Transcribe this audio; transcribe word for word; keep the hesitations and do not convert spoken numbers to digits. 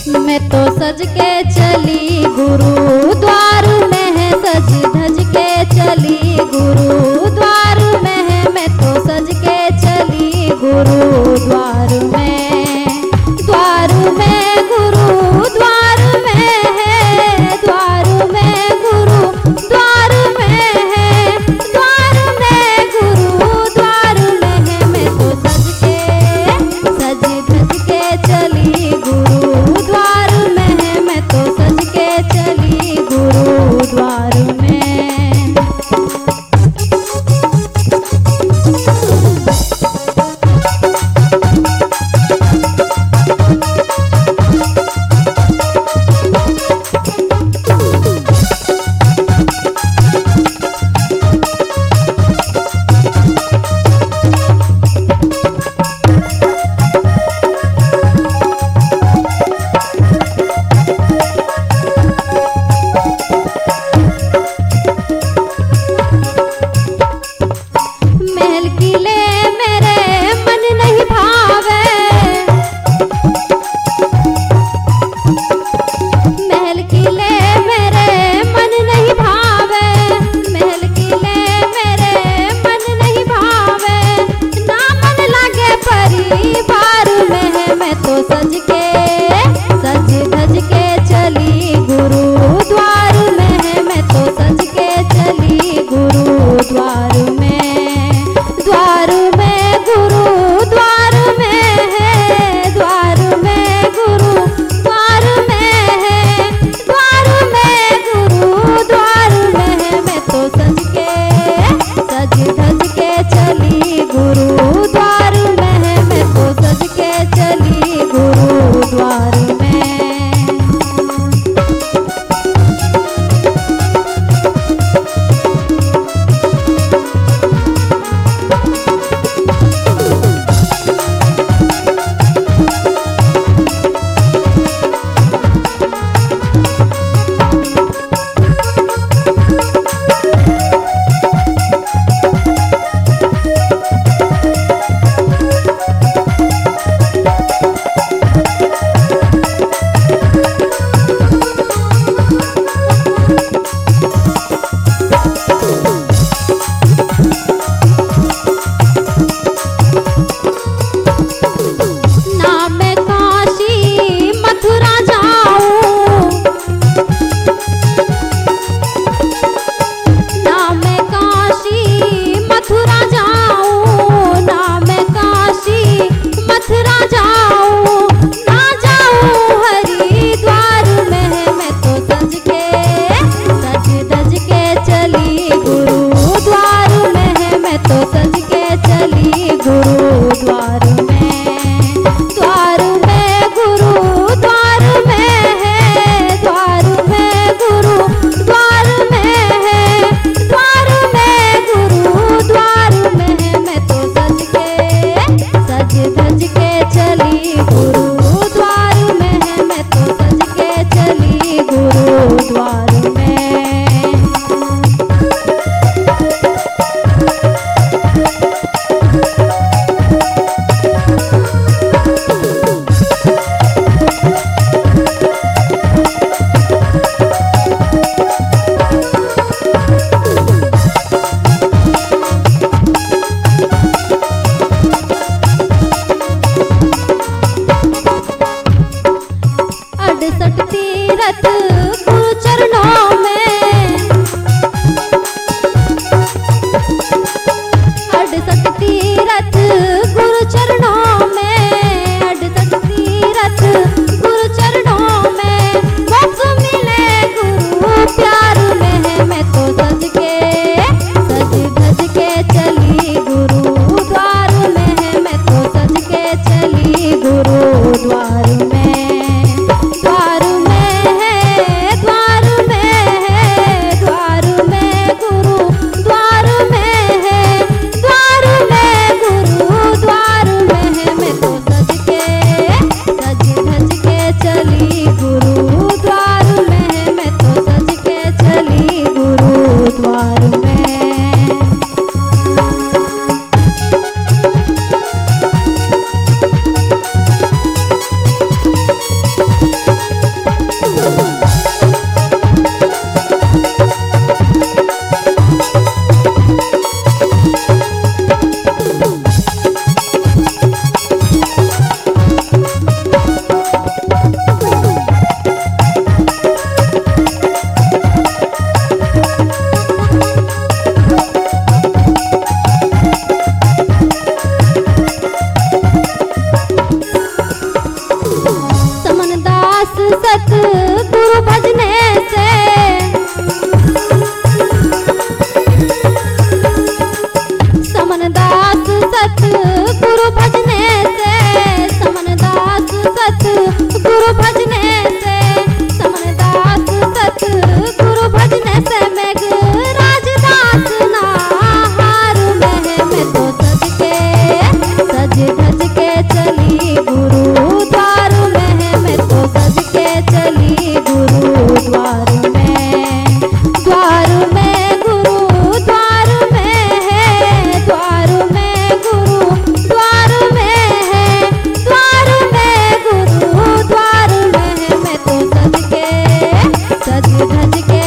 मैं तो सज के चली गुरुद्वार में है, सज धज के चली गुरुद्वार में है, मैं तो सज के चली गुरुद्वार में। द्वार में गुरुद्वार में है, द्वार में गुरुद्वार में है, द्वार में गुरुद्वार में है, मैं तो सज के सज धज के चली गुरुद्वार में है, मैं तो सज के चली गुरुद्वार में। महल किले मेरे मन नहीं भावे, महल किले मेरे मन नहीं भावे, महल किले मेरे मन नहीं भावे, ना मन लागे परिवार में है, मैं तो सज के सज धज के चली गुरुद्वार में है, मैं तो सज के चली गुरुद्वार में। द्वार में गुरुद्वार में है, द्वार में गुरुद्वार में है, द्वार में गुरुद्वार में है, मैं तो सज के सज धज के चली गुरुद्वार में है, मैं तो सज के चली गुरुद्वार में। ना मैं काशी मथुरा जाऊं, ना मैं काशी मथुरा जाऊं, ना मैं काशी मथुरा जाऊं, ना जाऊं हरिद्वार में है, मैं तो सज के सज धज के चली गुरुद्वार में है, मैं तो सज के चली गुरुद्वार में। द्वार में गुरुद्वार में है, द्वार में गुरुद्वार में है, द्वार में गुरुद्वार में है, मैं तो सज के सज धज के चली गुरुद्वार में है, मैं तो सज के चली गुरुद्वार में। अड़सठ तीरथ गुरु चरणों में, अड़सठ तीरथ गुरु चरणों में, अड़सठ तीरथ गुरु चरणों में, मोक्ष मिले गुरु प्यार में है, मैं तो सज के सज धज के चली गुरुद्वार में है, मैं तो सज के चली गुरुद्वार में। द्वार में है, द्वार में है, सतगुरु भजने से। समनदास सतगुरु भजने से, समनदास सतगुरु भजने से, समनदास सतगुरु भजने से। मेघराज दास ना हारू में मैं तो सज के सज धज के चली गुरुद्वार में, मैं तो सज के चली गुरुद्वार में। द्वार में गुरुद्वार में है, द्वार में गुरुद्वार में है, द्वार में गुरुद्वार में है। मैं तो सज के सज धज के